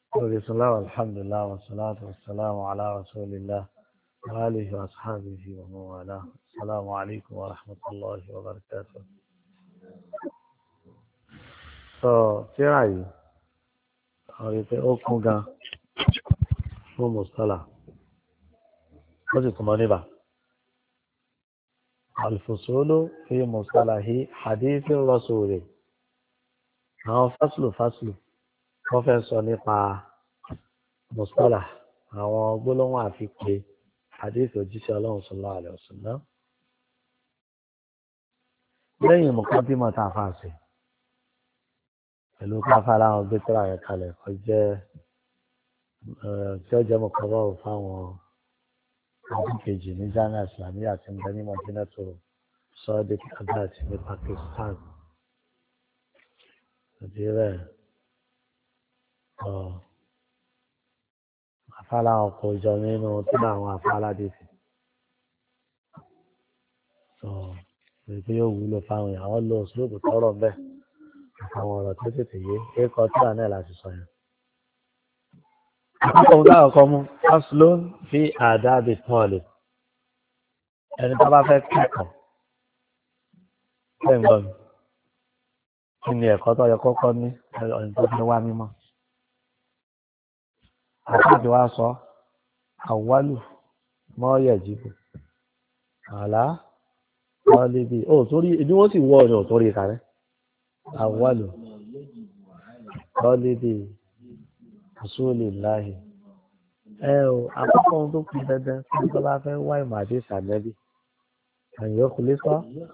بسم الله والحمد لله والصلاة والسلام على رسول الله وآله وأصحابه ومن والاه. السلام عليكم ورحمة الله وبركاته. tíra yìí ọ̀rẹ́ pé ó kún gan fún mùsọ́là ó sì túnmọ̀ níbà alfusulu fi mùsọ́làhí hadithi rasuli àwọn fásilù wọ́n fẹ́ sọ nípa mùsọ́là àwọn gbólóhùn àfipe hadithi òjíṣẹ́ ọlọ́run sallallahu alaihi wasallam lẹ́yìn mùkọ́dímọ̀ tá a fà sí pẹ̀lú káfá láwọn gbé tíra yẹn kalẹ̀ kọ jẹ́ tí ó jẹ́ mọ̀kọ́rọ́ fáwọn ọdún kejì ní Jami'a Islamiyya àti ń bẹ ní Madinatu Sadiq Abad ní Pakistan. Ìdí rẹ̀ afá láwọn kò jọ nínú tí àwọn afá aládìsí. Èyí tí yóò wúlò fáwọn ìyàwó lọ òṣèlú tọrọ bẹ́ẹ̀. Àwọn ọ̀rọ̀ tó tètè yé ẹ̀kọ́ tí wà náà láti sọ yẹn. Àkókò ń dáhùn kọ́ mú faslun fi adabi talib. Ẹni tó bá fẹ́ kẹ́kọ̀ọ́ ṣé ń gbọ́ mi? Kí ni ẹ̀kọ́ tó yẹ kọ́kọ́ ní ẹni tó fẹ́ wá mímọ́? Àkókò wa sọ àwálù mọ́ yajibu àlá talibi. Ó torí ibi wọ́n sì wọ ọ̀nà ò torí kàrẹ́. Àwálù talibi rasulillahi. Àkọ́kọ́ ohun tó kù dandan tí wọ́n bá fẹ́ wá ìmọ̀ àdé sànẹ́bí àyàn kò lè sọ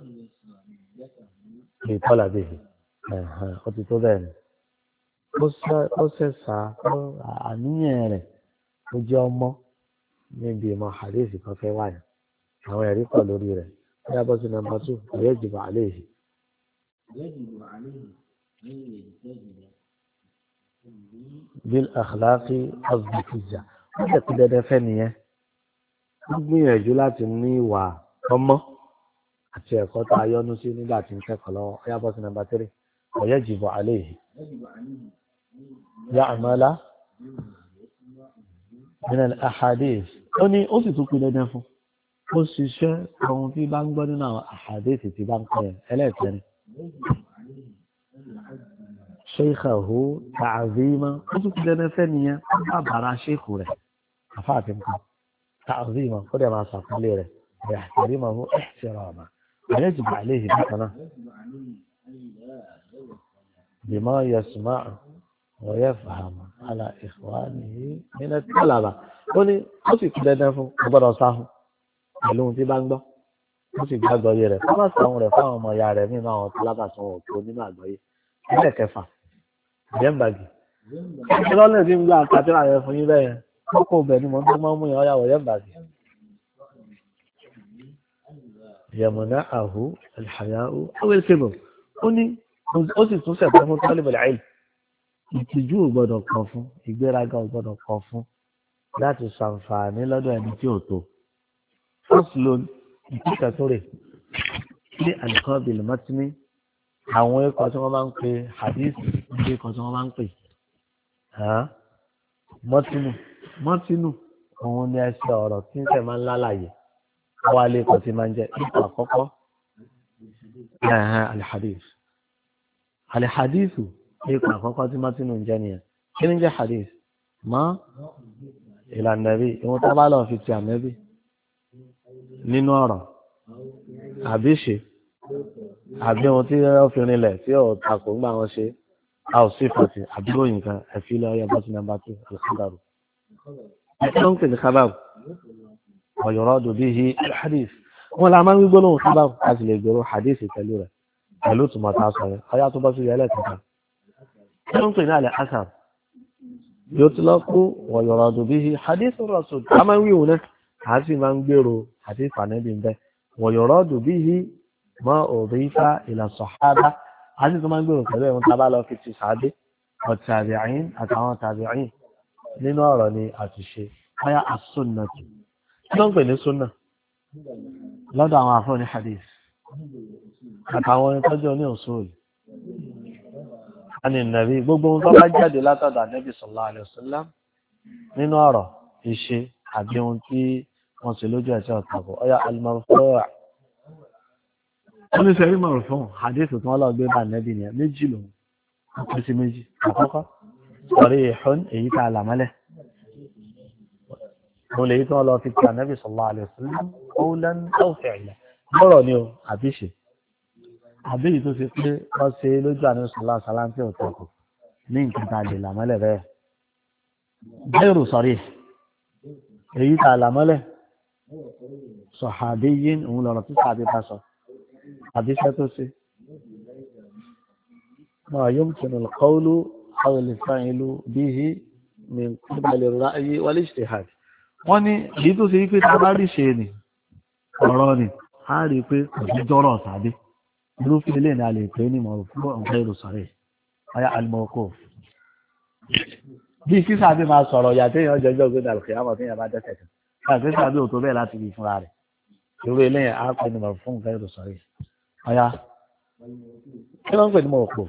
ìtọ́lá bèbè ó ti tó bẹ́ẹ̀ ni ó ṣẹ̀ṣà àníyàn rẹ̀ ó jẹ́ ọmọ níbi ìmọ̀ àdéhìí kan fẹ́ wáyà àwọn ẹ̀rí pọ̀ lórí rẹ̀ ó yàbọ̀ sí nọ́mbà 2 ọ̀yẹ́ ìjìbọ̀ àléhìí. بالأخلاق الزكية هذا كده دفنيه gbìyànjú láti ní ìwà ọmọ àti ẹ̀kọ́ tá a yọ́nú sí nígbà tí ń kẹ́kọ̀ọ́ lọ́wọ́ ó yá bọ́ sí nọ́mbà 3 ويجب عليه يعمل من الأحاديث ó ní ó sì tún pin dandan fún ó ṣiṣẹ́ ohun tí bá ń gbọ́ nínú àwọn àhàdíìs tí bá ń pẹ́ ẹlẹ́ẹ̀kẹrin ṣéìkàhù tààzímà ó tún kúrẹ́ nẹ́fẹ́ nìyẹn ó bá bàrá ṣéìkù rẹ̀ àfáàtì nǹkan tààzímà ó dẹ̀ máa sàkúnlé rẹ̀ rẹ̀ àtàrímà ó ẹ̀ṣẹ̀rọ̀ ọ̀mà àyẹ́ jù bà léhì bákan náà bímọ yẹsùmá wọ́yẹ́ fàámà àlà ìfọ̀wánìí nílẹ̀ tọ́làbà ó ní ó sì kúrẹ́ nẹ́ fún ọgbọ́dọ̀ sáhùn pẹ̀lú ohun tí bá ń gbọ́ ó sì gbàgbọ́ yé rẹ̀ fáwọn sàwọn rẹ̀ fáwọn ọmọ ìyá rẹ̀ nínú àwọn tálábàtàn òkú nínú àgbọ́yé ilé kẹfà yẹ́mbàgì ìrọ́lẹ̀ tí ń gbà àkàtúrà yẹn fún yín bẹ́ẹ̀ kókó bẹ̀ ni mo tó máa ń mú yàn ọ́yàwó yẹ́mbàgì yẹ̀mùná àhú alhàyáhú awel kébù ó ní ó sì tún sẹ̀tọ́ fún tọ́lìbẹ̀lẹ̀ àìl ìtìjú ò gbọ́dọ̀ kàn fún ìgbéraga ò gbọ́dọ̀ kàn fún láti ṣàǹfààní lọ́dọ̀ ẹni tí ò tó fọ́sùlùn ìpínlẹ̀ tó rè ní àlùkọ́bìlì mọ́tíní àwọn ikọ̀ tí wọ́n máa ń pè hadith ní ikọ̀ tí wọ́n máa ń pè mọ́tínù òun ni ẹsẹ̀ ọ̀rọ̀ tí ń tẹ̀ máa ń lálàyé wọ́n alẹ́ ikọ̀ tí máa ń jẹ́ ikọ̀ àkọ́kọ́ alihadithu ikọ̀ àkọ́kọ́ tí mọ́tínù ń jẹ́ nìyẹn kí ni jẹ́ hadith mọ́ ìlànà rí ìwọ̀n tó bá lọ fi ti àmẹ́bí nínú ọ̀rọ̀ àbí ṣe àbí ohun tí ó fi rinlẹ̀ tí ó takò ń gbà wọn ṣe a ò sí fàtì àbí òyìn kan ẹ̀fí lọ ọyọ bọ́sí nọ́mbà 2 alìkábàrù ẹ̀kọ́ ló ń pè ní kábàrù ọ̀yọ̀rọ̀ dòbí hi hadith wọn la máa ń gbígbó lóhun kábàrù a sì lè gbèrò hadith pẹ̀lú rẹ̀ pẹ̀lú tùmọ̀tà sọ rẹ̀ ọyá tó bọ́ sí yẹlẹ̀ kankan kí ló ń pè ní alẹ́ asar yóò ti lọ kú ọ̀yọ̀rọ̀ dòbí hi hadith rasul a máa ń wí òun náà a sì máa ń gbèrò hadith ànẹ́bí ń bẹ́ ọ̀yọ̀rọ̀ dòbí hi mọ́ òdìfà ìlà sọ̀hádá a sì tó máa ń gbèrò pẹ̀lú ẹ̀hún tábà lọ fi ti sàádé ọ̀tàbíàyín àtàwọn tàbíàyín nínú ọ̀rọ̀ ni àtúnṣe báyà àsúnà tù kí ló ń pè ní súnà lọ́dọ̀ àwọn afọ́ ní hadith àtàwọn ẹni tọ́jú ní òṣòlù àní nàbí gbogbo ohun tó bá jáde látọ̀dọ̀ ànábì sallallahu alaihi wasallam nínú ọ̀rọ̀ ìṣe àbí ohun tí wọ́n ṣe lójú ẹ̀sẹ̀ ọ̀tàkùn ọ̀yà al-marfu' wọ́n ní sẹ́rí marfu' hadith tí wọ́n lọ gbé bá ànábì nìyẹn méjì lòun wọ́n sí méjì àkọ́kọ́ sarihun èyí tá a là mọ́lẹ̀ mo lè yí tí wọ́n lọ fi ti ànábì sallallahu alaihi wasallam qawlan aw fi'lan lọ́rọ̀ ni o àbí ṣe àbí èyí tó ṣe pé wọ́n ṣe lójú ànábì sallallahu alaihi wasallam tí ò tọ̀kù ní nǹkan tá a lè là mọ́lẹ̀ bẹ́ẹ̀ ghayru sarih èyí tá a là mọ́lẹ̀ sahabiyyin òun lọ̀rọ̀ tí sàbí bá sọ àbí iṣẹ́ tó ṣe ma yumkinu al-qawlu aw al-fi'lu bihi min qibali ar-ra'yi wal-ijtihad wọ́n ní èyí tó ṣe wípé tá a bá rí ṣe ni ọ̀rọ̀ ni a rí pé kò sí jọ́rọ̀ tàbí irúfẹ́ ilé ní a lè pè ní marfu' ghayru sarih ayá al-mawquf bí kí sàbí máa sọ̀rọ̀ ìyàtọ̀ èèyàn jọjọ́ gbé dàlùkì àmọ̀ tí èèyàn bá dẹ́sẹ̀ kan láti sàbí ò tó bẹ́ẹ̀ láti fi fúnra rẹ̀ irú ilé yẹn á pè ní marfu' ghayru sarih ayá kí ló ń pè ní mawquf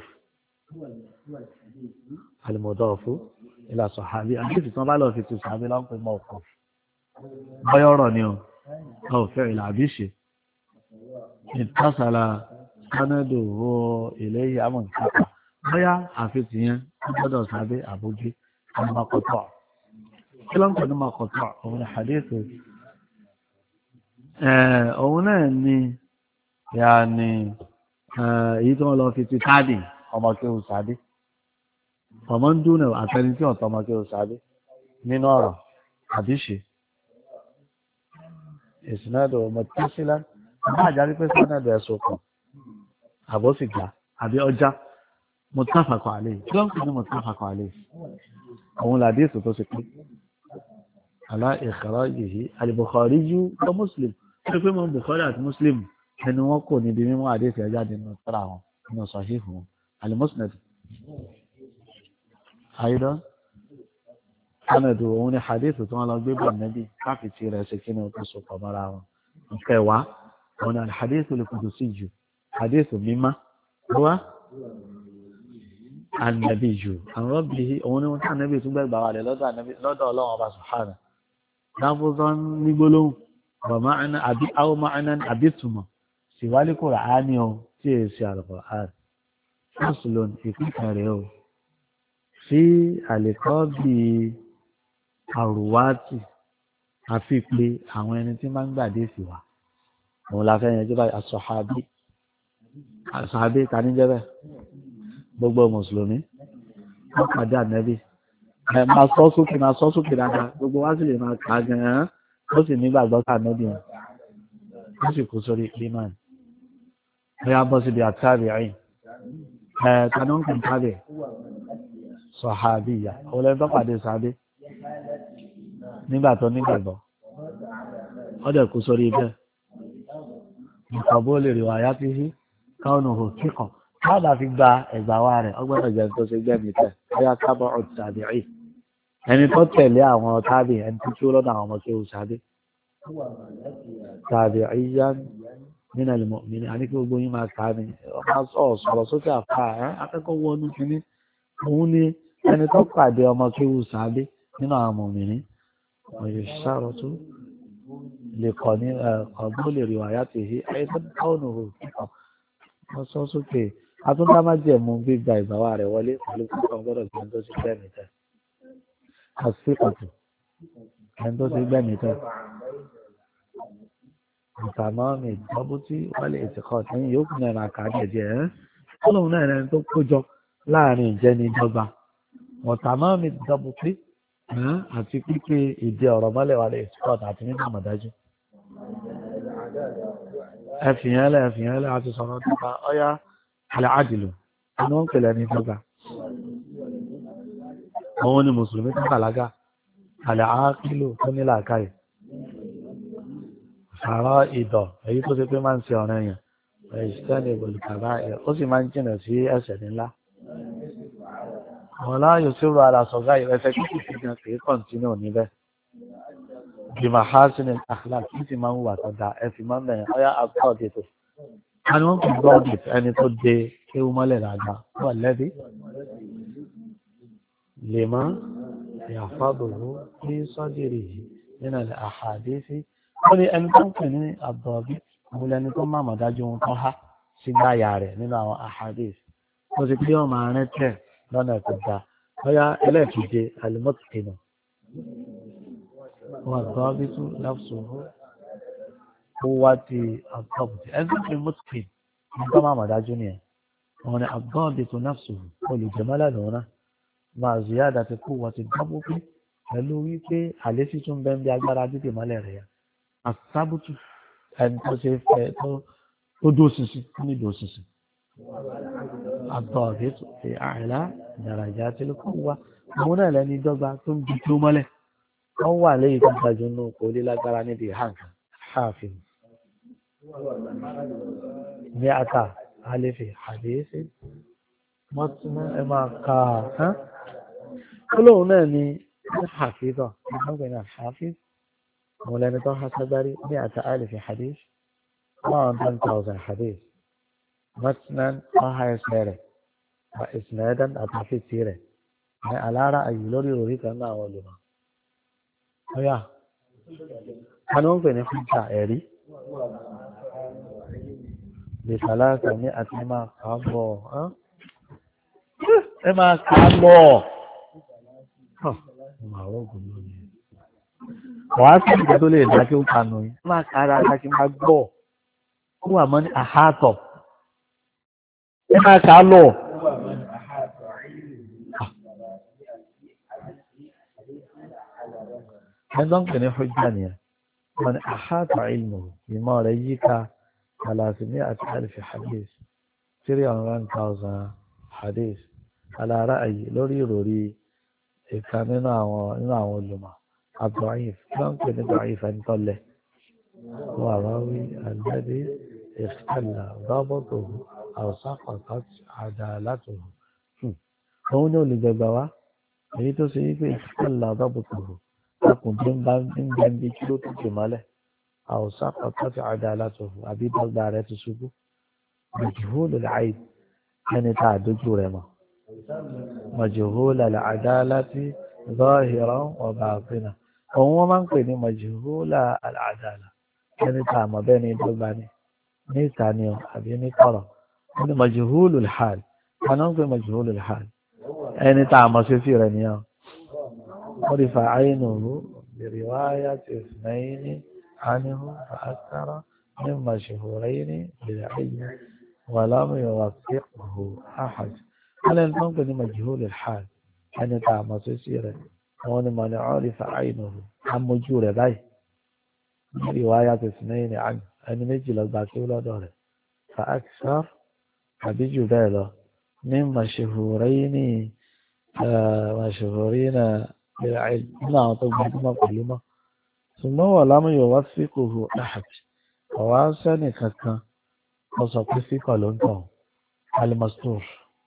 al-mudafu ila sahabi àti tí wọ́n bá lọ fi tu sàbí ló ń pè mawquf bọ́yọ̀ ọ̀rọ̀ ni o ọ̀ fẹ́ ìlà àbí ṣe ìtàsàlà kánádò wọ ilé yìí àmọ̀ nǹkan bóyá àfihàn yẹn gbọ́dọ̀ sábẹ́ àbójú ọmọkọ̀tọ̀ kí ló ń pè ní ọmọkọ̀tọ̀ òun ni hadith òun náà ni yàní èyí tí wọ́n lọ fi ti táàdì ọmọ kí o sábẹ́ ọmọ ń dúnà àtẹni tí ọ̀tọ̀ ọmọ kí o sábẹ́ nínú ọ̀rọ̀ àbí ṣe ìsìnàdọ̀ ọmọ tí ó sílá bá àjárí pé sánàdọ̀ ẹ̀sùn kan àbọ̀sìgbà àbí ọjà mutafaqun alayhi tí wọ́n kò ní mutafaqun alayhi àwọn làdíìsì tó ṣe pé ala ikhrajihi al-Bukhari yú lọ Muslim tó pé mọ́ Bukhari àti Muslim ẹni wọ́n kò níbi mímọ́ àdíìsì ẹja nínú tírà wọn nínú sahihu wọn al-Musnad aydan sanadu òun ni hadith tí wọ́n lọ gbé bọ̀ nẹ́bí káfíìtì rẹ̀ ṣe kí ni ó tó so pọ̀ mọ́ra wọn nkẹwàá òun ni al-hadith al-qudusiyyu hadith mímá wá ànàbí jù àwọn rọ́bì òun ni wọ́n tí ànàbí tún gbẹ̀gbà wà lẹ̀ lọ́dọ̀ ọlọ́run ọba subhana dáfúzọ́ ní gbólóhùn bàmá àbí àwọmáàná àbí túmọ̀ síwálé Kùránì o tí è sí al-Qur'an fásilòn ìpínkan rẹ̀ o sí àlèkọ́ bí àrùwátì àfi pé àwọn ẹni tí máa ń gbàdé sí wa òun la fẹ́ yẹn jẹ́ báyìí àṣàbí tani jẹ́ bẹ́ẹ̀ gbogbo mùsùlùmí wọ́n pàdé ànẹ́bí máa sọ sókè dáadáa gbogbo wá sì lè máa kà á gan-an ó sì nígbàgbọ́ ká ànẹ́bí wọn ó sì kú sórí iman ó yá bọ́ síbi àtàrí ẹ̀yìn tani ó ń kàn tábì sọ̀hábíyà òun lẹ́nu tó pàdé sàbí nígbà tó nígbàgbọ́ ó dẹ̀ kú sórí ibẹ̀ nǹkan bó lè rí wáyá tí sí káwọn òhò kíkọ̀ láàbà fi gba ẹ̀gbà wa rẹ̀ ọgbọ́dọ̀ jẹ́ tó ṣe gbẹ́mí tẹ̀ bóyá kábọ̀ ọ̀tàbí rí ẹni tó tẹ̀lé àwọn tábì ẹni tó tó lọ́dọ̀ àwọn ọmọ tó ṣáde tàbí ìyá nínú ẹlẹ́mọ̀ mi ní àníkí gbogbo yín máa kà á ní ọmọ sọ̀rọ̀ sókè àfà akẹ́kọ̀ọ́ wọnú kínní òun ni ẹni tó pàdé ọmọ tó ṣáde nínú àwọn ọmọ mi ní ọ̀yọ̀ ṣàrọ̀ tó lè kọ́ ní ọ̀gbọ́n lè rí wáyà tèhí ayé tó káwọn òhò kíkọ̀ wọ́n sọ sókè atúndá má jẹ̀mú gbígba ìgbàwá rẹ̀ wọlé pẹ̀lú púpọ̀ gbọ́dọ̀ jẹ́ ẹni tó ti gbẹ̀mí tẹ̀. àsìkòtò ẹni tó ti gbẹ̀mí tẹ̀. ìtàmọ́ mi dọ́bútí wálé ìtìkọ́ tẹ́yìn yóò kún ẹ̀rọ àkàdé ẹ̀jẹ̀ ẹ́ ọlọ́run náà ẹni tó kójọ láàrin ìjẹni dọ́gba. ọ̀tàmọ́ mi dọ́bútí àti pípé ìdí ọ̀rọ̀ mọ́lẹ̀ wálé ìtìkọ́ àti nínú àmọ̀dájú. ẹ̀fìyànlẹ̀ àti sọ̀rọ̀ nípa ọyá aláàdìlù ní wọ́n pèlẹ̀ ní tọ́gbà àwọn ni mùsùlùmí tó bàlágà aláàkìlù tó ní làákàyè sàárọ̀ ìdọ̀ èyí tó ṣe pé máa ń ṣe ọ̀rẹ́ yẹn ìṣẹ́lẹ̀ ìbòlùkàbá ẹ̀ ó sì máa ń jìnà sí ẹ̀ṣẹ̀ ńlá àwọn láàyò sí ro ara sọ̀gá ìrẹsẹ̀ kíkì sí gan kìí kọ̀ǹtínú níbẹ̀ bí mahasin akhlaq kí sì máa ń wà tó da ẹ fi máa ń bẹ̀rẹ̀ ọyá àkọ́ ọ̀dẹ̀tò a ní wọ́n kò gbọ́dọ̀ ẹni tó de kéwú mọ́lẹ̀ dáadáa wọ́n lẹ́bí lè mọ́ ìyàfábòrò ní sọ́dìrì yìí nínú àhàdísí ó ní ẹni tó ń pè ní àbọ̀bí òun lẹni tó máa mọ̀dájú ohun tó há sí gbáyà rẹ̀ nínú àwọn àhàdísí ó sì pé ọmọ àárín tẹ̀ lọ́nà tó dáa bóyá ẹlẹ́ẹ̀kejì alimọ́tìkìnà wọn àbọ̀bí tún láfṣọ̀rọ̀ ó wá ti àbọ̀bí ẹni tó pè mọ́tìkìn ní tó máa mọ̀dájú nìyẹn wọn ni àbọ̀bí tún láfṣọ̀rọ̀ olùjẹ́mọ́lá lòun náà máa ziyada ti kú wọ́n ti dábò pé pẹ̀lú wípé àlésí tún bẹ́ẹ̀ bí agbára dídè mọ́lẹ̀ rẹ̀ yá àsábùtù ẹni tó ṣe fẹ́ tó dó sísìn ní dó sísìn àtọ̀ọ̀dẹ́ tó fi àìlá ìdàràjà tí ló kọ́ wá àwọn náà lẹ́ni dọ́gba tó ń di tó mọ́lẹ̀ wọ́n wà lẹ́yìn tó gbàjú nù kò lè lágbára níbi ìhànkà حافظ 100 ألف حديث متن ما قا كلهم ناني حافظة بين الحافظ مولانا طه الطبري 100 ألف حديث 1000 حديث متنا طه يسيره وإسنادا أطافي سيره على رأي لوري روري كما أولنا ويا كانوا بين حجة إيري بثلاثة 100 ما قابو ما قابو ما هو قلوني واسم كتولي لكي وكانوي ما كارا لكي ما قبو هو من أحاطب ما قالو عندهم كان حجانية من أحاط علمه بما ريك 300,000 حديث 300,000 حديث على رأي لوري روري كان هنا علماء الضعيف كان ضعيف أن طله وراوي الذي اختل ضبطه أو سقطت عدالته هنا لجبوا يتو سيكو اختل ضبطه أكون جنبي كيلو تجماله أو سقطت عدالته أبي بلدارة سبو مجهول العيب يعني تعدد جرمه مجهول العدالة ظاهرا وباطنا وهو من قيل مجهول العدالة يعني تعمى بيني دلباني نيتانيو أبي نيكورا يعني مجهول الحال أنا أقول مجهول الحال يعني تعمى سفيرني عرف عينه برواية 2 عنه فأكثر من مشهورين بالعلم ولم يوثقه أحد على الممكن مجهول الحال أن تعمى سيرا وأن من عرف عينه عن مجهول به برواية 2 عنه أن نجل الباقي ولا داره فأكثر بجباله من مشهورين بالعلم نعم طبعا كلمة ثم ولم يوثقه أحد وواسن كان وصفيق لونته المستور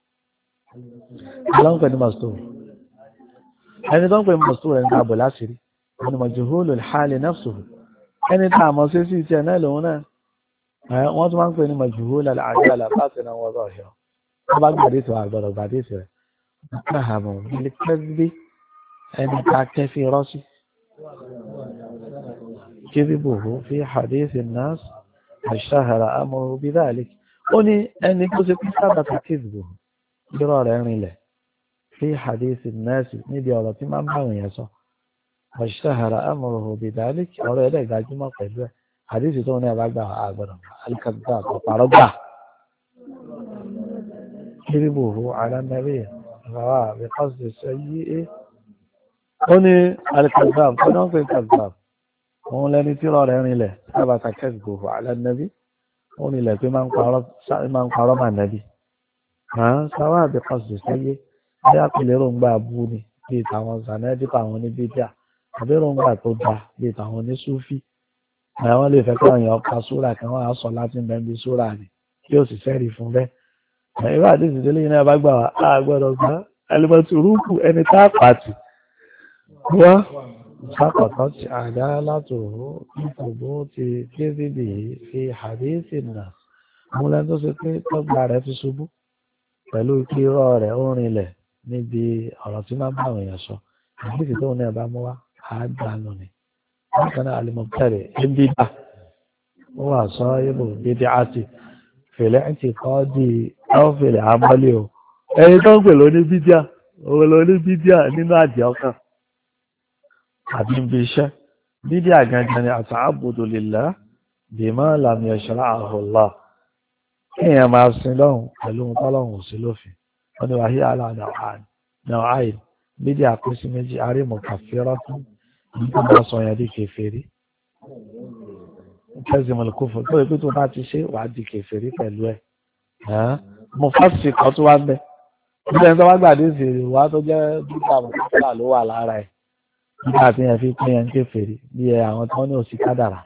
لون كان مستور أنا دون كان مستور أنا أبو العشري أنا مجهول الحال نفسه أنا تعمل سيسي تنال هنا وأنت ما كان مجهول العدالة باطنا وظاهرا طبعا بعديته أكبر بعديته اتهموا بالكذب أن تعكفي راسي كذبه في حديث الناس اشتهر أمره بذلك أني أن يكون ثبت كذبه برار يعني له في حديث الناس ندي على تمام بعض يسوع اشتهر أمره بذلك أولا إليك ذلك ما قيل حديث توني بعدها أكبر الكذاب وطردها كذبه على النبي رواه بقصد السيء أني الكذاب فنوع الكذاب òun lẹni tí rọrẹ rin lẹ sábàtà kẹsìkò àlẹ nẹbí òun ilẹ pé máa ń parọ́ máa nẹbí sáwà àbí kọsì sẹyẹ bí àpilẹ rògbà bú ni bíi tàwọn zanẹdíkà àwọn oníbídíà àbí rògbà tó da bíi tàwọn onísúfì àwọn lè fẹ́ káwọn èèyàn ka súrà kí wọn á sọ láti mẹbi súrà ni kí ó sì sẹrí fún bẹ́ẹ̀ ìwà àti ìsìndílé yìí náà bá gbà wá á gbọ́dọ̀ gbà ẹlẹmọtì rúkù ẹni tá a pàtì wá. سقطت عدالته في ثبوت كذبه في حديث الناس àwọn lẹ́nu tó ṣe pé tọ́gbà rẹ̀ fi ṣubú pẹ̀lú pé irọ́ rẹ̀ ó rinlẹ̀ níbi ọ̀rọ̀ tí máa ń bá àwọn èèyàn sọ àdéhùn tóun náà bá mú wá àádá nù ni bákan náà alimọ̀tẹ́rẹ̀ ẹ̀ńbídà ó wà sọ ibò bídí àti fèlè ẹ̀ǹtì kọ́ di ọ́fìlì àmọ́lé o ẹni tó ń pè lóní bídíà òun lóní bídíà nínú àjẹ́ ọkàn àbí ń bí iṣẹ́ bídíà gangan ni àtàbùdù lillah bima lam yashra'ahu Allah kéèyàn máa sin lọ́hùn pẹ̀lú ohun tọ́lọ́hùn ò sí lófin wọ́n ní wàhíà náà àì bídíà pín sí méjì arímọ̀ kàfírọ́ fún nígbà máa sọ yẹn di kèfèrí kẹ́sì mọ̀lẹ́kọ́fọ tó yẹ pé tó bá ti ṣe wàá di kèfèrí pẹ̀lú ẹ̀ mo fásitì kan tó wá ń bẹ nígbà tó wá gbàdé ìṣèrè wá tó jẹ́ bíbá àmọ̀tẹ́fà ló wà lára ẹ̀ nígbà tí yẹn fi pín yẹn kèfèrí bí ẹ àwọn tó ní òsì kádàrà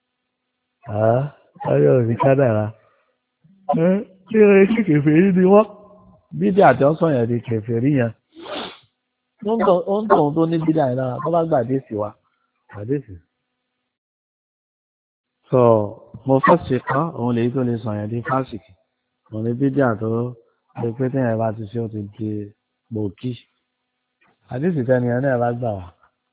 ọyọ òsì kádàrà kí ẹ kí kèfèrí ni wọ́n bídí àti ọ̀sán yẹn di kèfèrí yẹn ó ń tọ̀hún tó ní bídí àyìn lára tó bá gbàdé ìṣì wa gbàdé ìṣì. sọ mo fásitì kan òun lèyí tó lè sọ yẹn di fásitì òun ní bídí àtọ́ pé pé téèyàn bá ti ṣe ó ti di gbòógì àdìsí tẹ́ni ẹ̀ náà bá gbà wá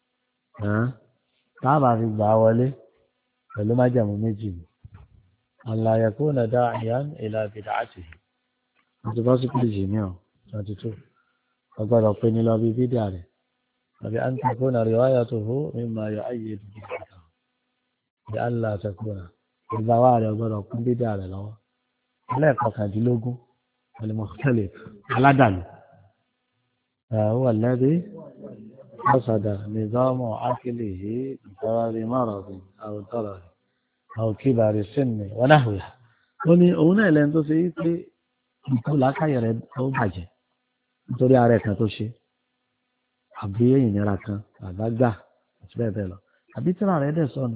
táàbà fi gbà wọlé pẹ̀lú májàmú méjì ni àlàyékó nàdá àyàn ìlà bid'ati àti bọ́sípìlì jìnnì ọ̀ 22 ọgbọ́dọ̀ pé ní lọ bí bídíà rẹ̀ àbí à ń tẹ̀kọ́ nà riwayatuhu mimma yu'ayyidu bid'atahu bí àlà tẹ̀kọ́ nà ìgbà wà rẹ̀ ọgbọ́dọ̀ kún bídíà rẹ̀ lọ́wọ́ ẹlẹ́ẹ̀kọkàndínlógún al-mukhtalif aládàlú هو الذي قصد نظام عقله بسبب مرض أو ضرر أو كبر السن ونحوها wọ́n ní òun náà lẹ́nu tó ṣe yí pé nǹkan làákàyè rẹ̀ ó bàjẹ́ nítorí ààrẹ kan tó ṣe àbí ìnira kan àbágbà àti bẹ́ẹ̀ bẹ́ẹ̀ lọ àbí tíra rẹ̀ dẹ̀ sọnù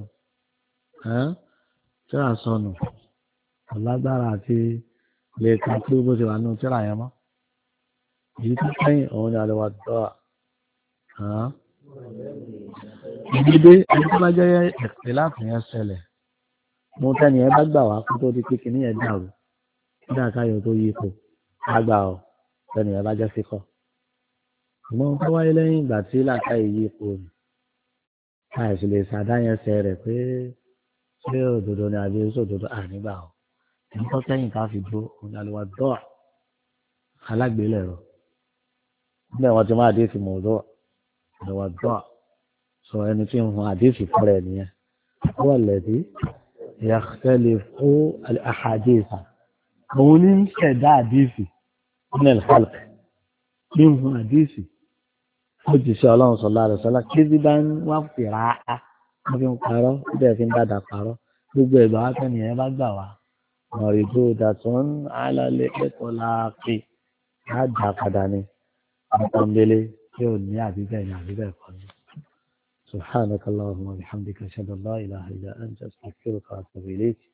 tíra sọnù ọ̀lágbára àti lè kan pé bó ṣe wà nínú tíra yẹn mọ́ èyí tó kẹ́yìn òun ni àlewà dọ́ ìdílé ẹni tó bá jẹ́ ẹ̀pẹ́ láàfin ṣẹlẹ̀ mo tẹ́ni ẹ bá gbà wá kó tó di pé kìíní ẹ̀ dàrú ní àkáyọ̀ tó yí ipò á gbà ọ́ tẹ́ni ẹ bá jẹ́ síkọ̀ ṣùgbọ́n tó wáyé lẹ́yìn ìgbà tí làákàyè yí ipò rẹ̀ káyọ̀ sì lè ṣàdáyẹnsẹ̀ rẹ̀ pé ṣé òdodo ni àbí oṣù òdodo ànígbà ọ́ èyí tó kẹ́yìn ká fi dúró òun ni àlewà dọ́ alágbélẹ̀rọ nígbà wọn ti máa dé ti mọ̀ọ́dọ́ àlewà dọ́ sọ ẹni tí ń hun àdéhìí fúnra ẹ̀ nìyẹn wọ́n lẹ̀dí يختلف الأحاديث هون كذا حديثي من الخلق منه حديثي حديث صلى الله عليه وسلم كذبا وافتراء ما في مقارو ده في بعد قارو gbogbo ẹgbà wa tẹni ẹ bá gbà wá mọ̀rìndó dàtún alálẹ́ ẹ̀kọ́ láàfin á dà padà ní àtàndélé tí ò ní àbíbẹ̀ ní àbíbẹ̀ kọ́ ni. سبحانك اللهم وبحمدك أشهد أن لا إله إلا أنت أستغفرك وأتوب إليك